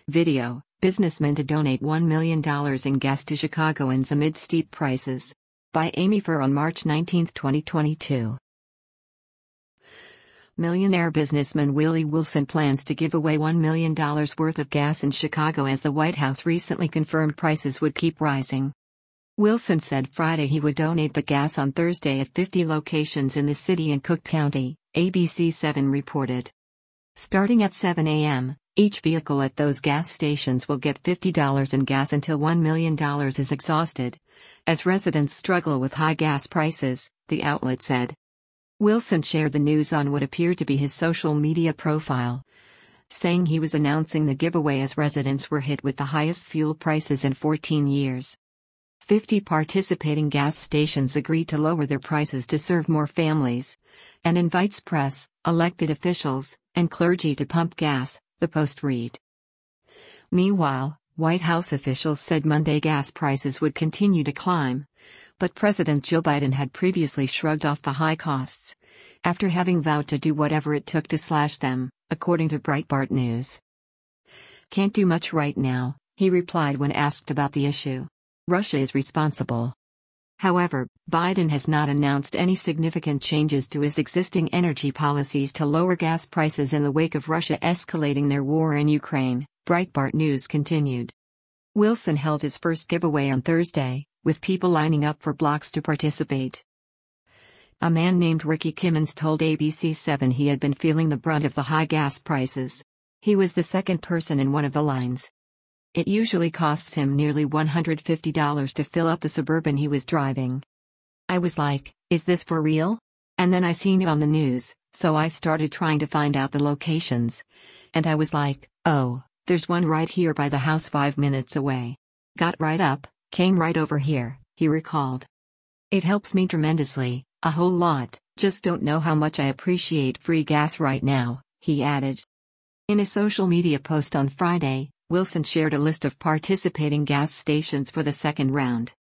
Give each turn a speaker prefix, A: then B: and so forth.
A: Video: Businessman to donate $1 million in gas to Chicagoans amid steep prices. By Amy Furr on March 19, 2022. Millionaire businessman Willie Wilson plans to give away $1 million worth of gas in Chicago as the White House recently confirmed prices would keep rising. Wilson said Friday he would donate the gas on Thursday at 50 locations in the city and Cook County, ABC7 reported. Starting at 7 a.m., each vehicle at those gas stations will get $50 in gas until $1 million is exhausted, as residents struggle with high gas prices, the outlet said. Wilson shared the news on what appeared to be his social media profile, saying he was announcing the giveaway as residents were hit with the highest fuel prices in 14 years. 50 participating gas stations agreed to lower their prices to serve more families, and invites press, elected officials, and clergy to pump gas, the Post read. Meanwhile, White House officials said Monday gas prices would continue to climb, but President Joe Biden had previously shrugged off the high costs, after having vowed to do whatever it took to slash them, according to Breitbart News. "Can't do much right now," he replied when asked about the issue. "Russia is responsible." However, Biden has not announced any significant changes to his existing energy policies to lower gas prices in the wake of Russia escalating their war in Ukraine, Breitbart News continued. Wilson held his first giveaway on Thursday, with people lining up for blocks to participate. A man named Ricky Kimmons told ABC7 he had been feeling the brunt of the high gas prices. He was the second person in one of the lines. It usually costs him nearly $150 to fill up the Suburban he was driving. "I was like, is this for real? And then I seen it on the news, so I started trying to find out the locations. And I was like, oh, there's one right here by the house 5 minutes away. Got right up, came right over here," he recalled. "It helps me tremendously, a whole lot, just don't know how much I appreciate free gas right now," he added. In a social media post on Friday, Wilson shared a list of participating gas stations for the second round.